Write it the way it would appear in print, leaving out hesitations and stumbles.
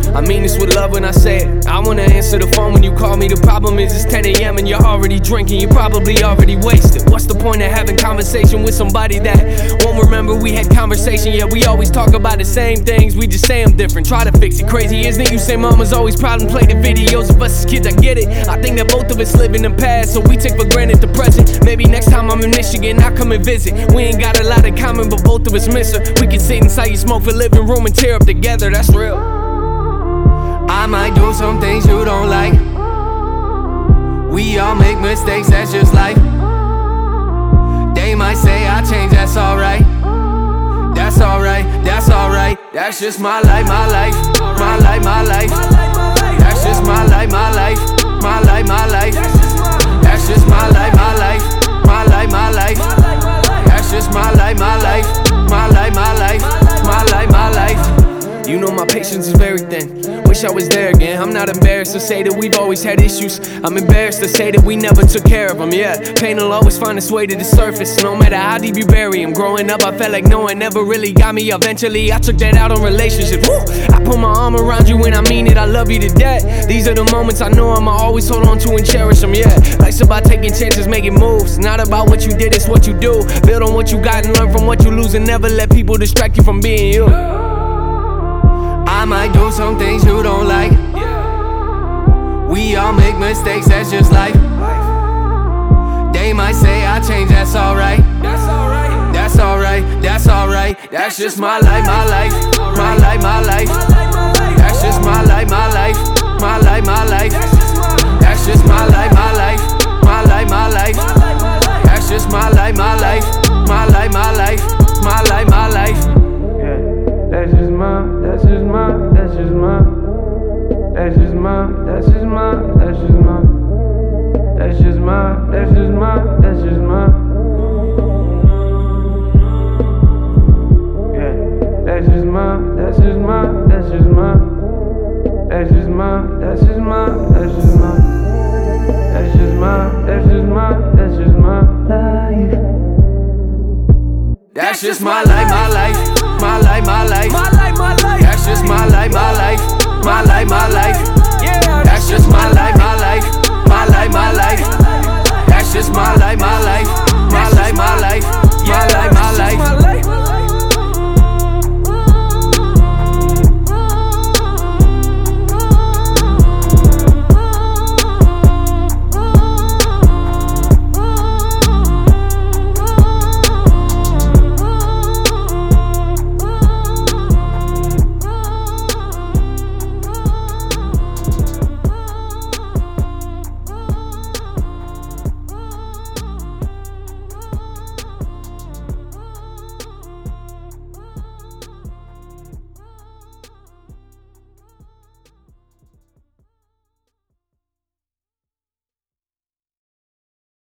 I mean this with love when I say it. I wanna answer the phone when you call me. The problem is it's 10 a.m. and you're already drinking. You're probably already wasted. What's the point of having conversation with somebody that won't remember we had conversation? Yeah, we always talk about the same things, we just say them different. Try to fix it. Crazy, isn't it? You say mama's always proud and play the videos of us as kids. I get it. I think that both of us live in the past, so we take for granted the present. Maybe next time I'm in Michigan, I'll come and visit. We ain't got a lot in common, but both of us miss her. We can sit inside your smoke for living room and tear up together. That's real. I might do some things you don't like. We all make mistakes, that's just life. They might say I change, that's alright. That's alright, that's alright. That's just my life, my life. My life, my life. That's just my life, my life. My life, my life. That's just my life, my life. My life, my life. That's just my life, my life. My life, my life. My life, my life. You know my patience is very thin. Wish I was there again. I'm not embarrassed to say that we've always had issues. I'm embarrassed to say that we never took care of them. Yeah, pain will always find its way to the surface, no matter how deep you bury them. Growing up, I felt like no one ever really got me. Eventually, I took that out on relationships. Woo! I put my arm around you and I mean it. I love you to death. These are the moments I know I'ma always hold on to and cherish them. Yeah, life's about taking chances, making moves. Not about what you did, it's what you do. Build on what you got and learn from what you lose, and never let people distract you from being you. I might do some things you don't like. We all make mistakes, that's just life. They might say I change, that's alright. That's alright, that's alright, that's alright. That's just my life, my life. My life, my life. That's just my life, my life. My life, my life. That's just my life, my life. My life, my life. That's just my life, my life. My life, my life. My life, my life. That's just my, that's just my, that's just my, that's just my, that's just my, that's just my, that's just my, that's just my, that's just my. Yeah, that's just my, that's just my, that's just my, that's just my, that's just my, that's just my, that's just my, that's just my, that's just my life. That's just my life, my life. My life, my life. My life, my life. That's just my life, my life.